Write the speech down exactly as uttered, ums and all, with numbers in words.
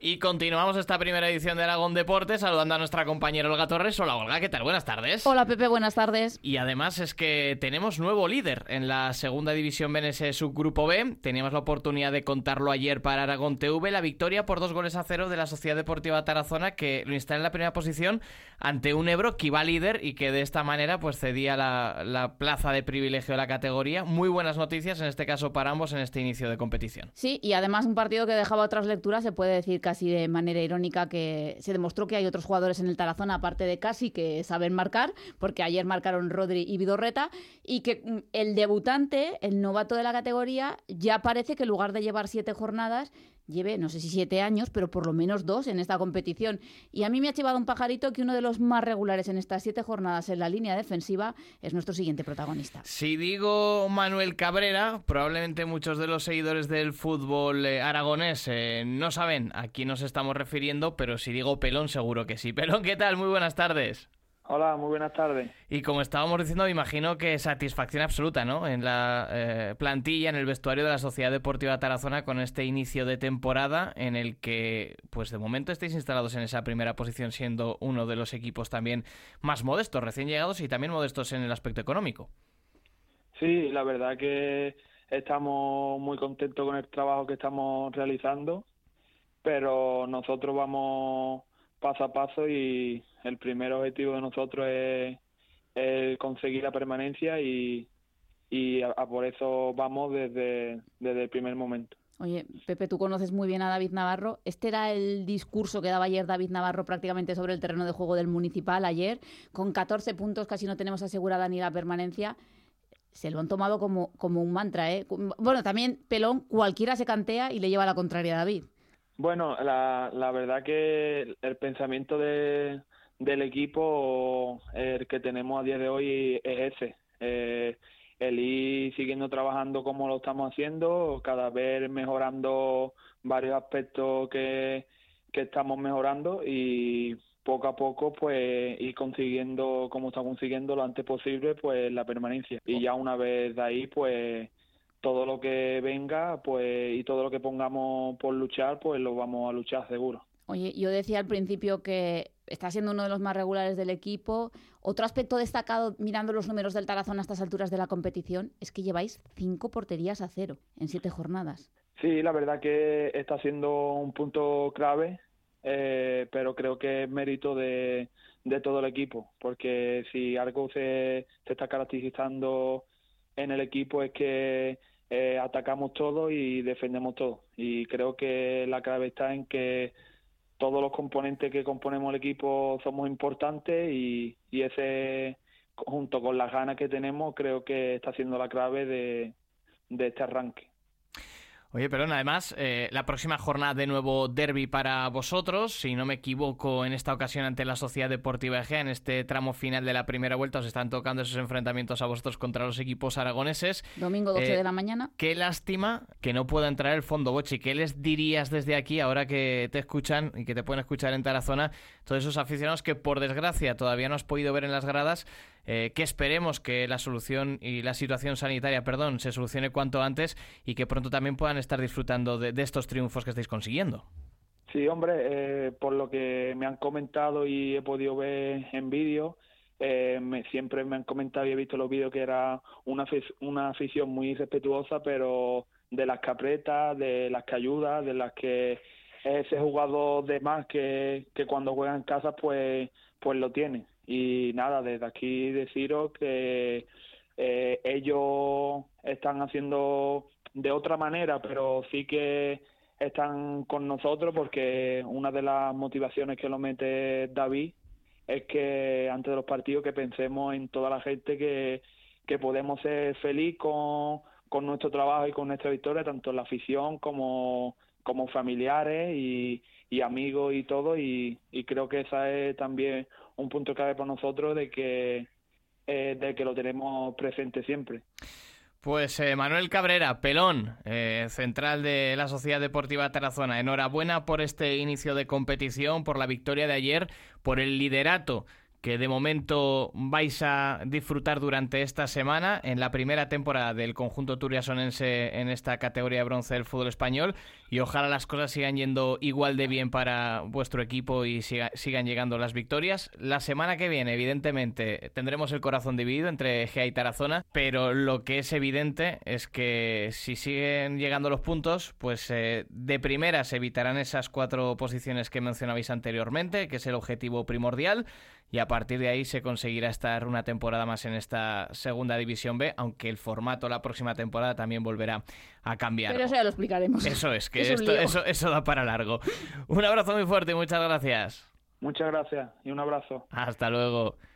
Y continuamos esta primera edición de Aragón Deportes saludando a nuestra compañera Olga Torres. Hola Olga, ¿qué tal? Buenas tardes. Hola Pepe, buenas tardes. Y además es que tenemos nuevo líder en la segunda división B N S Subgrupo B. Teníamos la oportunidad de contarlo ayer para Aragón T V. La victoria por dos goles a cero de la Sociedad Deportiva Tarazona, que lo instala en la primera posición ante un Ebro que iba líder y que de esta manera pues cedía la, la plaza de privilegio de la categoría. Muy buenas noticias en este caso para ambos en este inicio de competición. Sí, y además un partido que dejaba otras lecturas, se puede decir casi de manera irónica que se demostró que hay otros jugadores en el Tarazona aparte de Casi que saben marcar, porque ayer marcaron Rodri y Vidorreta, y que el debutante, el novato de la categoría, ya parece que en lugar de llevar siete jornadas lleve, no sé si siete años, pero por lo menos dos en esta competición. Y a mí me ha chivado un pajarito que uno de los más regulares en estas siete jornadas en la línea defensiva es nuestro siguiente protagonista. Si digo Manuel Cabrera, probablemente muchos de los seguidores del fútbol eh, aragonés eh, no saben a quién nos estamos refiriendo, pero si digo Pelón, seguro que sí. Pelón, ¿qué tal? Muy buenas tardes. Hola, muy buenas tardes. Y como estábamos diciendo, me imagino que satisfacción absoluta, ¿no? En la eh, plantilla, en el vestuario de la Sociedad Deportiva Tarazona con este inicio de temporada en el que, pues de momento estáis instalados en esa primera posición siendo uno de los equipos también más modestos, recién llegados y también modestos en el aspecto económico. Sí, la verdad que estamos muy contentos con el trabajo que estamos realizando, pero nosotros vamos paso a paso y el primer objetivo de nosotros es, es conseguir la permanencia y, y a, a por eso vamos desde, desde el primer momento. Oye, Pepe, tú conoces muy bien a David Navarro. Este era el discurso que daba ayer David Navarro prácticamente sobre el terreno de juego del Municipal ayer. Con catorce puntos casi no tenemos asegurada ni la permanencia. Se lo han tomado como, como un mantra, ¿eh? Bueno, también, Pelón, cualquiera se cantea y le lleva la contraria a David. Bueno, la, la verdad que el pensamiento de, del equipo, el que tenemos a día de hoy, es ese. Eh, el ir siguiendo trabajando como lo estamos haciendo, cada vez mejorando varios aspectos que, que estamos mejorando y poco a poco pues ir consiguiendo, como estamos consiguiendo lo antes posible, pues la permanencia. Y ya una vez de ahí, pues todo lo que venga pues y todo lo que pongamos por luchar, pues lo vamos a luchar seguro. Oye, yo decía al principio que está siendo uno de los más regulares del equipo. Otro aspecto destacado, mirando los números del Tarazona a estas alturas de la competición, es que lleváis cinco porterías a cero en siete jornadas. Sí, la verdad que está siendo un punto clave, eh, pero creo que es mérito de, de todo el equipo, porque si algo se, se está caracterizando en el equipo es que eh, atacamos todo y defendemos todo. Y creo que la clave está en que todos los componentes que componemos el equipo somos importantes y, y ese, junto con las ganas que tenemos, creo que está siendo la clave de, de este arranque. Oye, perdón, además, eh, la próxima jornada de nuevo derbi para vosotros, si no me equivoco, en esta ocasión ante la Sociedad Deportiva Egea, en este tramo final de la primera vuelta, os están tocando esos enfrentamientos a vosotros contra los equipos aragoneses. Domingo doce eh, de la mañana. Qué lástima que no pueda entrar el Fondo Bochi. ¿Qué les dirías desde aquí, ahora que te escuchan y que te pueden escuchar en Tarazona, todos esos aficionados que por desgracia todavía no has podido ver en las gradas? Eh, que esperemos que la solución y la situación sanitaria, perdón, se solucione cuanto antes y que pronto también puedan estar disfrutando de, de estos triunfos que estáis consiguiendo. Sí, hombre, eh, por lo que me han comentado y he podido ver en vídeo, eh, me, siempre me han comentado y he visto los vídeos que era una, una afición muy respetuosa, pero de las que aprieta, de las que ayuda, de las que ese jugador de más que, que cuando juega en casa pues, pues lo tiene. Y nada, desde aquí deciros que eh, ellos están haciendo de otra manera, pero sí que están con nosotros, porque una de las motivaciones que lo mete David es que antes de los partidos que pensemos en toda la gente que, que podemos ser feliz con, con nuestro trabajo y con nuestra victoria, tanto en la afición como, como familiares y, y amigos y todo, y, y creo que esa es también un punto clave para nosotros de que, eh, de que lo tenemos presente siempre. Pues eh, Manuel Cabrera, Pelón, eh, central de la Sociedad Deportiva Tarazona, enhorabuena por este inicio de competición, por la victoria de ayer, por el liderato que de momento vais a disfrutar durante esta semana en la primera temporada del conjunto turiasonense en esta categoría de bronce del fútbol español, y ojalá las cosas sigan yendo igual de bien para vuestro equipo y siga, sigan llegando las victorias. La semana que viene, evidentemente, tendremos el corazón dividido entre Egea y Tarazona, pero lo que es evidente es que si siguen llegando los puntos, pues eh, de primera se evitarán esas cuatro posiciones que mencionabais anteriormente, que es el objetivo primordial, y a partir de ahí se conseguirá estar una temporada más en esta segunda división B, aunque el formato la próxima temporada también volverá a cambiar. Pero eso ya lo explicaremos. Eso es, que es esto, eso, eso da para largo. Un abrazo muy fuerte y muchas gracias. Muchas gracias y un abrazo. Hasta luego.